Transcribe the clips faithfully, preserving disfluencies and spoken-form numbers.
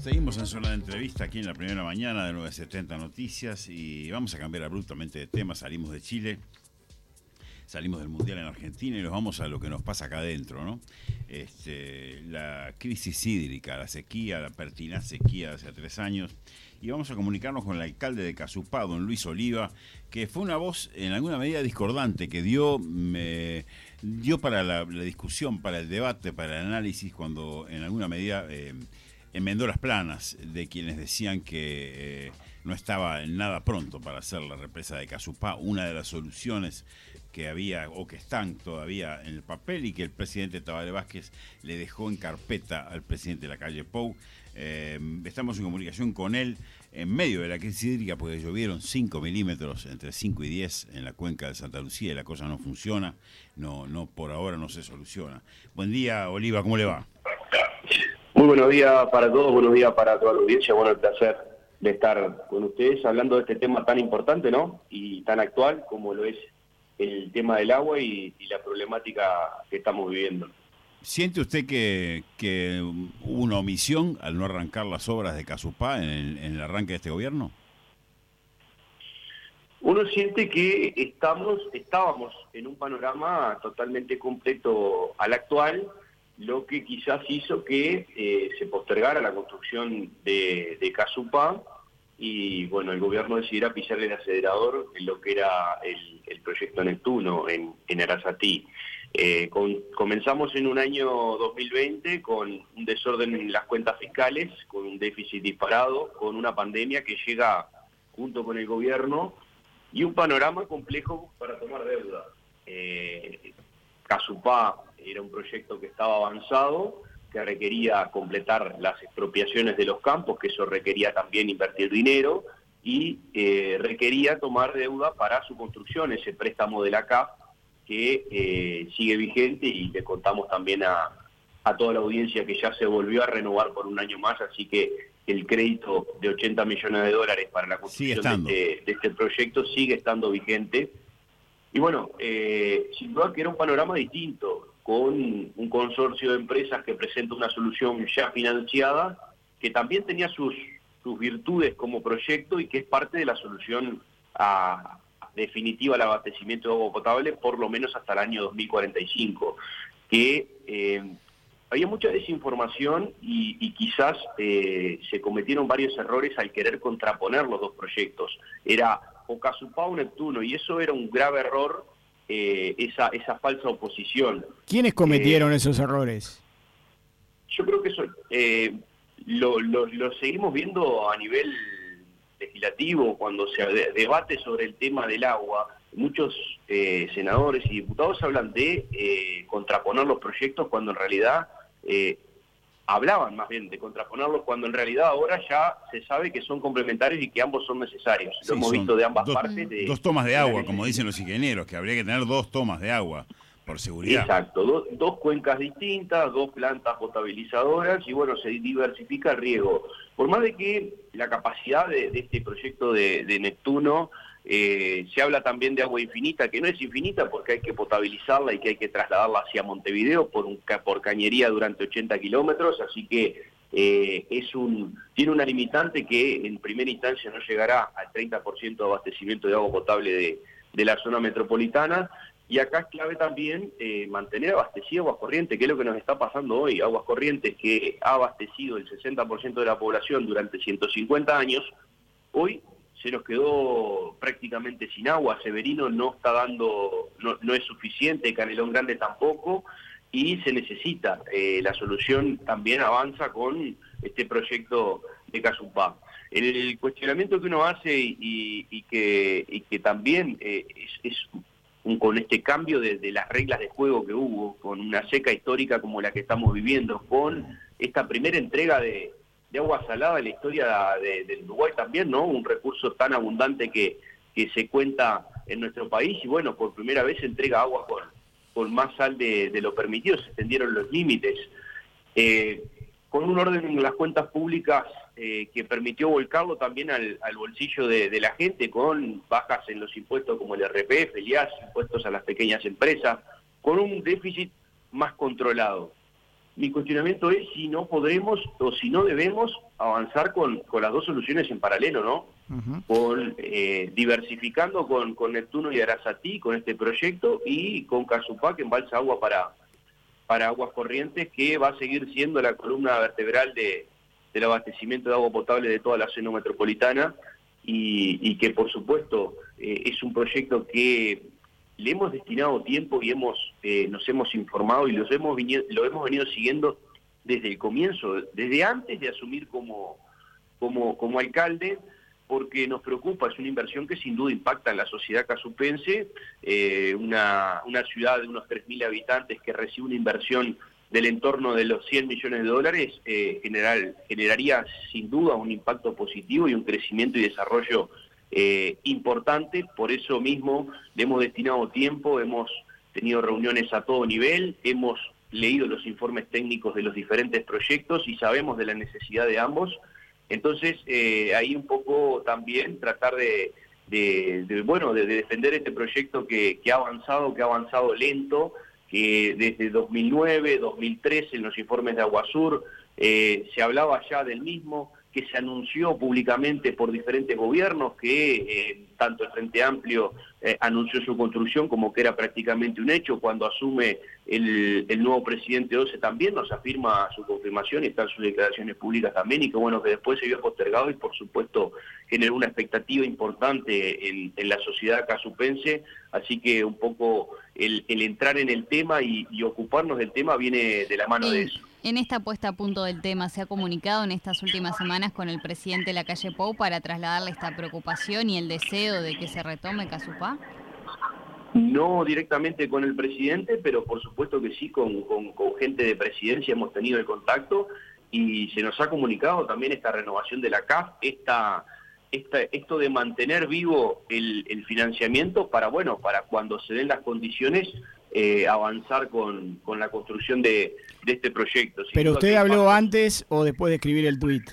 Seguimos en zona de entrevista aquí en la primera mañana de nueve setenta Noticias y vamos a cambiar abruptamente de tema. Salimos de Chile, salimos del Mundial en Argentina y nos vamos a lo que nos pasa acá adentro, ¿no? Este, la crisis hídrica, la sequía, la pertinaz sequía de hace tres años. Y vamos a comunicarnos con el alcalde de Casupá, don Luis Oliva, que fue una voz en alguna medida discordante, que dio, me, dio para la, la discusión, para el debate, para el análisis, cuando en alguna medida eh, enmendó las planas de quienes decían que eh, no estaba en nada pronto para hacer la represa de Casupá, una de las soluciones que había o que están todavía en el papel y que el presidente Tabaré Vázquez le dejó en carpeta al presidente de la calle Pou. Eh, estamos en comunicación con él en medio de la crisis hídrica porque llovieron cinco milímetros, entre cinco y diez en la cuenca de Santa Lucía y la cosa no funciona, no, no por ahora no se soluciona. Buen día, Oliva, ¿cómo le va? Muy buenos días para todos, buenos días para toda la audiencia, bueno, el placer de estar con ustedes hablando de este tema tan importante, ¿no? Y tan actual como lo es el tema del agua y, y la problemática que estamos viviendo. ¿Siente usted que, que hubo una omisión al no arrancar las obras de Casupá en el, en el arranque de este gobierno? Uno siente que estamos, estábamos en un panorama totalmente completo al actual, lo que quizás hizo que eh, se postergara la construcción de, de Casupá y bueno, el gobierno decidiera pisarle el acelerador en lo que era el, el proyecto Neptuno en, en Arasatí. Eh, con, comenzamos en un año dos mil veinte con un desorden en las cuentas fiscales, con un déficit disparado, con una pandemia que llega junto con el gobierno y un panorama complejo para tomar deuda. Eh, Casupá era un proyecto que estaba avanzado, que requería completar las expropiaciones de los campos, que eso requería también invertir dinero, y eh, requería tomar deuda para su construcción, ese préstamo de la C A F, que eh, sigue vigente y le contamos también a, a toda la audiencia que ya se volvió a renovar por un año más, así que el crédito de ochenta millones de dólares para la construcción de este, de este proyecto sigue estando vigente. Y bueno, eh, sin duda que era un panorama distinto, con un consorcio de empresas que presenta una solución ya financiada, que también tenía sus, sus virtudes como proyecto y que es parte de la solución a, definitiva al abastecimiento de agua potable, por lo menos hasta el año dos mil cuarenta y cinco. Que eh, había mucha desinformación y, y quizás eh, se cometieron varios errores al querer contraponer los dos proyectos. Era o Casupá o Neptuno, y eso era un grave error. Eh, esa, esa falsa oposición. ¿Quiénes cometieron eh, esos errores? Yo creo que eso eh, lo, lo, lo seguimos viendo a nivel legislativo, cuando se de, debate sobre el tema del agua. Muchos eh, senadores y diputados hablan de eh, contraponer los proyectos cuando en realidad eh, hablaban más bien de contraponerlos cuando en realidad ahora ya se sabe que son complementarios y que ambos son necesarios. Lo Sí, hemos visto de ambas dos, partes. De, dos tomas de de agua, como dicen los ingenieros, que habría que tener dos tomas de agua por seguridad. Exacto, do, dos cuencas distintas, dos plantas potabilizadoras y bueno, se diversifica el riego. Por más de que la capacidad de, de este proyecto de, de Neptuno, eh, se habla también de agua infinita, que no es infinita porque hay que potabilizarla y que hay que trasladarla hacia Montevideo por, un, por cañería durante ochenta kilómetros, así que eh, es un tiene una limitante que en primera instancia no llegará al treinta por ciento de abastecimiento de agua potable de, de la zona metropolitana. Y acá es clave también eh, mantener abastecido Aguas Corrientes, que es lo que nos está pasando hoy. Aguas Corrientes, que ha abastecido el sesenta por ciento de la población durante ciento cincuenta años, hoy se nos quedó prácticamente sin agua. Severino no está dando, no, no es suficiente, Canelón Grande tampoco, y se necesita. Eh, la solución también avanza con este proyecto de Casupá. El cuestionamiento que uno hace y, y, que, y que también eh, es... es Un, con este cambio de, de las reglas de juego que hubo, con una seca histórica como la que estamos viviendo, con esta primera entrega de, de agua salada en la historia de, del Uruguay también, ¿no? Un recurso tan abundante que, que se cuenta en nuestro país y bueno, por primera vez se entrega agua con, con más sal de, de lo permitido, se extendieron los límites. Eh, con un orden en las cuentas públicas eh, que permitió volcarlo también al, al bolsillo de, de la gente, con bajas en los impuestos como el R P F, el I A S, impuestos a las pequeñas empresas, con un déficit más controlado. mi cuestionamiento es si no podremos o si no debemos avanzar con, con las dos soluciones en paralelo, ¿no? Uh-huh. Con eh, diversificando con, con Neptuno y Arasatí, con este proyecto, y con Casupá, que embalsa agua para, para Aguas Corrientes, que va a seguir siendo la columna vertebral de, del abastecimiento de agua potable de toda la zona metropolitana, y, y que por supuesto eh, es un proyecto que le hemos destinado tiempo y hemos eh, nos hemos informado y los hemos venido, lo hemos venido siguiendo desde el comienzo, desde antes de asumir como, como, como alcalde, porque nos preocupa, es una inversión que sin duda impacta en la sociedad casupense, eh, una, una ciudad de unos tres mil habitantes que recibe una inversión del entorno de los cien millones de dólares, eh, general, generaría sin duda un impacto positivo y un crecimiento y desarrollo Eh, importante. Por eso mismo le hemos destinado tiempo, hemos tenido reuniones a todo nivel, hemos leído los informes técnicos de los diferentes proyectos y sabemos de la necesidad de ambos. Entonces, eh, ahí un poco también tratar de, de, de bueno, de, de defender este proyecto que, que ha avanzado, que ha avanzado lento, que desde dos mil nueve, dos mil trece, en los informes de Aguasur, eh, se hablaba ya del mismo, que se anunció públicamente por diferentes gobiernos, que eh, tanto el Frente Amplio eh, anunció su construcción como que era prácticamente un hecho. Cuando asume el, el nuevo presidente doce también nos afirma su confirmación y están sus declaraciones públicas también, y que bueno, que después se vio postergado y por supuesto generó una expectativa importante en, en la sociedad casupense. Así que un poco el, el entrar en el tema y, y ocuparnos del tema viene de la mano sí. de eso. En esta puesta a punto del tema, ¿se ha comunicado en estas últimas semanas con el presidente de la calle Pou para trasladarle esta preocupación y el deseo de que se retome Casupá? No directamente con el presidente, pero por supuesto que sí, con, con, con gente de presidencia hemos tenido el contacto y se nos ha comunicado también esta renovación de la C A F, esta, esta, esto de mantener vivo el, el financiamiento para, bueno, para cuando se den las condiciones, Eh, avanzar con, con la construcción de, de este proyecto. Sin ¿Pero usted habló pasa. antes o después de escribir el tuit?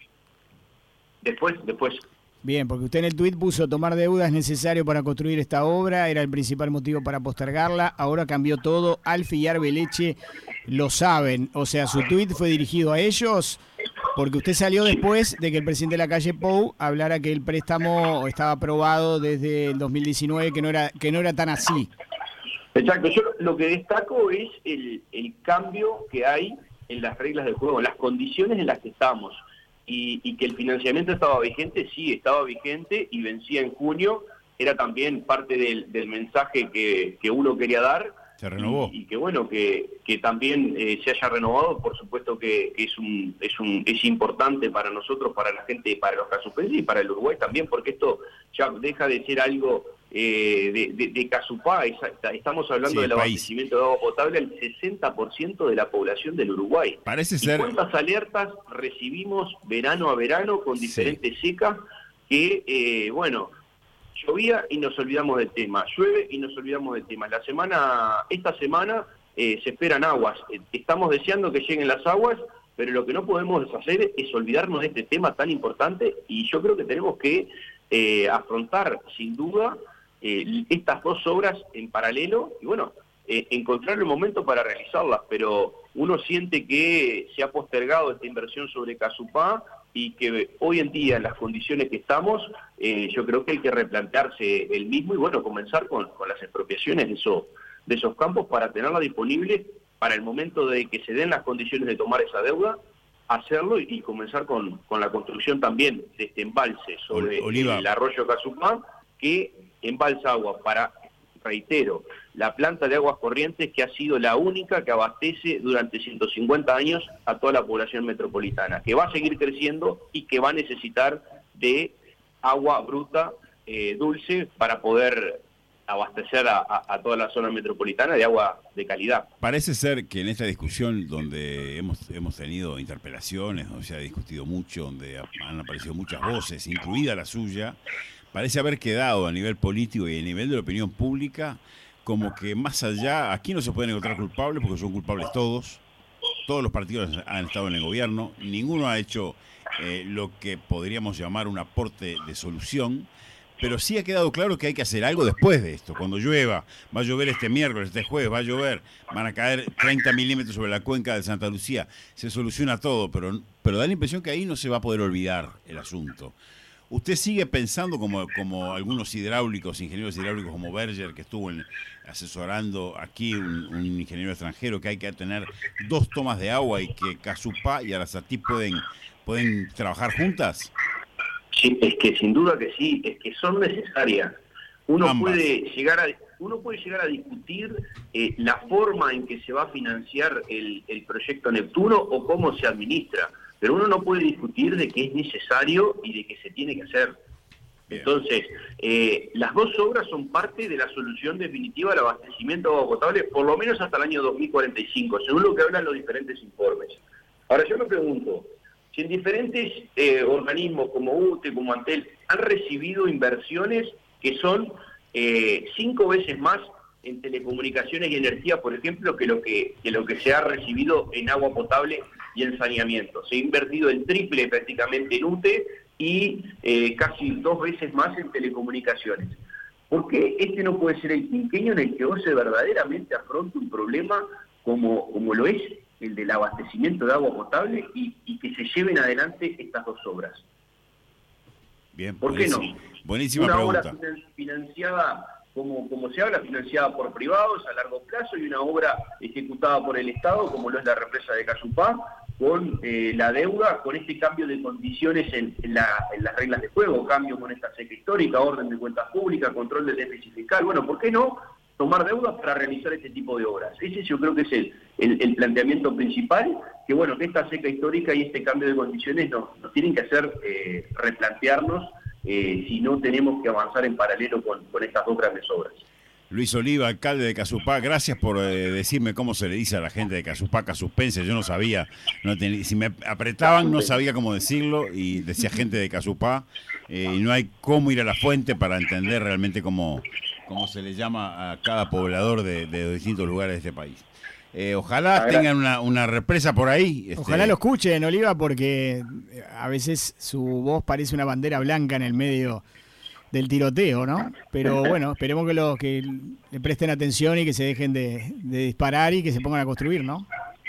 Después, después. Bien, porque usted en el tuit puso tomar deuda es necesario para construir esta obra, era el principal motivo para postergarla, ahora cambió todo, Alfi y Arbeleche lo saben, o sea, su tuit fue dirigido a ellos, porque usted salió después de que el presidente de la calle Pou hablara que el préstamo estaba aprobado desde el dos mil diecinueve, que no era, que no era tan así. Exacto, yo lo que destaco es el, el cambio que hay en las reglas del juego, en las condiciones en las que estamos, y, y que el financiamiento estaba vigente, sí, estaba vigente y vencía en junio, era también parte del, del mensaje que, que uno quería dar. Se renovó. Y, y que bueno, que, que también eh, se haya renovado, por supuesto que, que es un es un es importante para nosotros, para la gente, para los casupenses y para el Uruguay también, porque esto ya deja de ser algo eh, de, de, de Casupá, es, estamos hablando sí, del abastecimiento de agua potable al sesenta por ciento de la población del Uruguay. Parece ¿Y ser... cuántas alertas recibimos verano a verano con diferentes sí. secas que, eh, bueno... Llovía y nos olvidamos del tema, llueve y nos olvidamos del tema. La semana, esta semana eh, se esperan aguas, estamos deseando que lleguen las aguas, pero lo que no podemos hacer es olvidarnos de este tema tan importante, y yo creo que tenemos que eh, afrontar sin duda eh, estas dos obras en paralelo y bueno, eh, encontrar el momento para realizarlas, pero uno siente que se ha postergado esta inversión sobre Casupá y que hoy en día, en las condiciones que estamos, eh, yo creo que hay que replantearse el mismo y bueno, comenzar con, con las expropiaciones de, eso, de esos campos para tenerla disponible para el momento de que se den las condiciones de tomar esa deuda, hacerlo y, y comenzar con, con la construcción también de este embalse sobre Oliva. El arroyo Casupá, que embalsa agua para, reitero, la planta de Aguas Corrientes, que ha sido la única que abastece durante ciento cincuenta años a toda la población metropolitana, que va a seguir creciendo y que va a necesitar de agua bruta, eh, dulce, para poder abastecer a, a, a toda la zona metropolitana de agua de calidad. Parece ser que en esta discusión donde hemos, hemos tenido interpelaciones, donde se ha discutido mucho, donde han aparecido muchas voces, incluida la suya, parece haber quedado a nivel político y a nivel de la opinión pública como que más allá, aquí no se pueden encontrar culpables porque son culpables todos, todos los partidos han estado en el gobierno, ninguno ha hecho eh, lo que podríamos llamar un aporte de solución, pero sí ha quedado claro que hay que hacer algo después de esto. Cuando llueva, va a llover este miércoles, este jueves, va a llover, van a caer treinta milímetros sobre la cuenca de Santa Lucía, se soluciona todo, pero, pero da la impresión que ahí no se va a poder olvidar el asunto. ¿Usted sigue pensando como, como algunos hidráulicos, ingenieros hidráulicos como Berger, que estuvo en, asesorando aquí, un, un ingeniero extranjero, que hay que tener dos tomas de agua y que Casupá y Arasatí pueden, pueden trabajar juntas? Sí, es que sin duda que sí, es que son necesarias. Uno Ambas. puede llegar a uno puede llegar a discutir eh, la forma en que se va a financiar el, el proyecto Neptuno o cómo se administra, pero uno no puede discutir de que es necesario y de que se tiene que hacer. Bien. Entonces, eh, las dos obras son parte de la solución definitiva del abastecimiento de agua potable, por lo menos hasta el año dos mil cuarenta y cinco, según lo que hablan los diferentes informes. Ahora yo me pregunto, si en diferentes eh, organismos como U T E, como Antel, han recibido inversiones que son eh, cinco veces más en telecomunicaciones y energía, por ejemplo, que lo que, que lo que se ha recibido en agua potable y en saneamiento. Se ha invertido el triple prácticamente en U T E y eh, casi dos veces más en telecomunicaciones. ¿Por qué este no puede ser el quinquenio en el que hoy se verdaderamente afronta un problema como, como lo es el del abastecimiento de agua potable y, y que se lleven adelante estas dos obras? Bien, ¿por qué no? Buenísima una pregunta. Obra financiada, como, como se habla, financiada por privados a largo plazo, y una obra ejecutada por el Estado, como lo es la represa de Casupá, con eh, la deuda, con este cambio de condiciones en, en, la, en las reglas de juego, cambio con esta seca histórica, orden de cuentas públicas, control del déficit fiscal. Bueno, ¿por qué no tomar deuda para realizar este tipo de obras? Ese yo creo que es el, el, el planteamiento principal, que bueno, que esta seca histórica y este cambio de condiciones nos, nos tienen que hacer eh, replantearnos eh, si no tenemos que avanzar en paralelo con, con estas dos grandes obras. Luis Oliva, alcalde de Casupá, gracias por eh, decirme cómo se le dice a la gente de Casupá, Casuppense. Yo no sabía, no ten, si me apretaban no sabía cómo decirlo y decía gente de Casupá, eh, y no hay cómo ir a la fuente para entender realmente cómo, cómo se le llama a cada poblador de, de distintos lugares de este país. Eh, ojalá tengan una, una represa por ahí. Este... Ojalá lo escuchen, Oliva, porque a veces su voz parece una bandera blanca en el medio del tiroteo, ¿no? Pero bueno, esperemos que, lo, que le presten atención y que se dejen de, de disparar y que se pongan a construir, ¿no?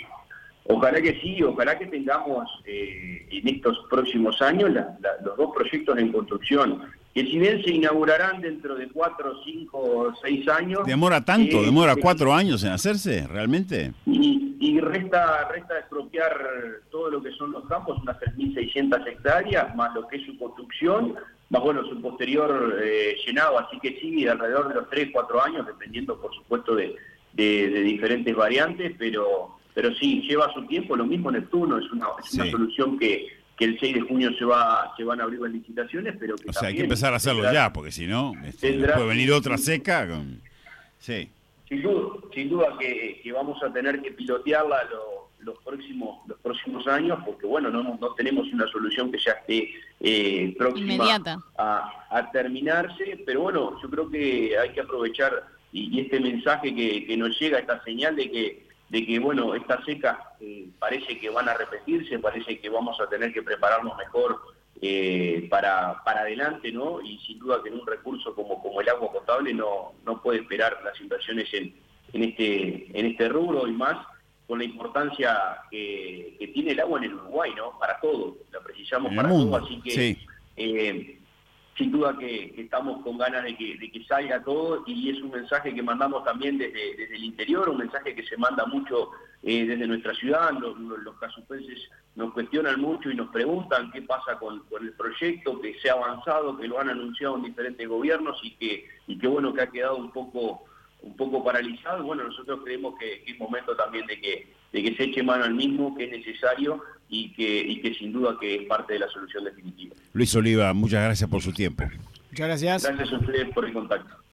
Ojalá que sí, ojalá que tengamos eh, en estos próximos años la, la, los dos proyectos en construcción, que si bien se inaugurarán dentro de cuatro, cinco, seis años... ¿Demora tanto? Eh, ¿Demora eh, cuatro años en hacerse, realmente? Y, y resta, resta expropiar todo lo que son los campos, unas tres mil seiscientas hectáreas, más lo que es su construcción, más bueno, su posterior eh, llenado, así que sí, alrededor de los tres, cuatro años, dependiendo por supuesto de, de, de diferentes variantes, pero pero sí, lleva su tiempo. Lo mismo Neptuno, es una, es una sí. solución que, que el seis de junio se va se van a abrir las licitaciones, pero que o sea, hay que empezar a hacerlo tendrá, ya, porque si no, este, tendrá, puede venir otra seca. Con... Sí. Sin duda, sin duda que, que vamos a tener que pilotearla lo, los próximos los próximos años, porque bueno, no, no tenemos una solución que ya esté eh, próxima a, a terminarse, pero bueno, yo creo que hay que aprovechar y, y este mensaje que, que nos llega, esta señal de que de que bueno, esta seca eh, parece que van a repetirse, parece que vamos a tener que prepararnos mejor eh, para, para adelante, ¿no? Y sin duda que en un recurso como, como el agua potable no, no puede esperar las inversiones en, en este en este rubro, y más con la importancia que, que tiene el agua en el Uruguay, ¿no? Para todo, la precisamos para todo, así que sí. eh, sin duda que, que estamos con ganas de que, de que salga todo, y es un mensaje que mandamos también desde, desde el interior, un mensaje que se manda mucho eh, desde nuestra ciudad. Los, los casupenses nos cuestionan mucho y nos preguntan qué pasa con, con el proyecto, que se ha avanzado, que lo han anunciado en diferentes gobiernos y que, y que bueno, que ha quedado un poco un poco paralizado. Bueno, nosotros creemos que, que es momento también de que, de que se eche mano al mismo, que es necesario y que, y que sin duda que es parte de la solución definitiva. Luis Oliva, muchas gracias por su tiempo. Muchas gracias. Gracias a ustedes por el contacto.